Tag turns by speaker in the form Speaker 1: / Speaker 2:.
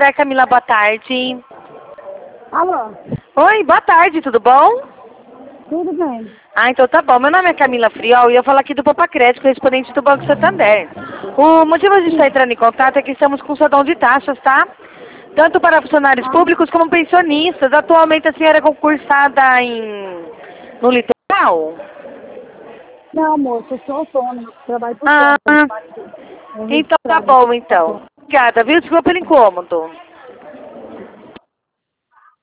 Speaker 1: Santander, Camila, boa tarde.
Speaker 2: Alô?
Speaker 1: Oi, boa tarde, tudo bom?
Speaker 2: Tudo bem?
Speaker 1: Ah, então tá bom. Meu nome é Camila Friol e eu falo aqui do Popacrédito, correspondente do Banco Santander. O motivo de a gente estar entrando em contato é que estamos com saldão de taxas, tá? Tanto para funcionários públicos como pensionistas. Atualmente a senhora é concursada no litoral?
Speaker 2: Não, moço, eu sou autônoma, trabalho por
Speaker 1: Ah,
Speaker 2: conta. Eu
Speaker 1: então tá
Speaker 2: registrada.
Speaker 1: bom, então. Obrigada, viu? Desculpa pelo incômodo.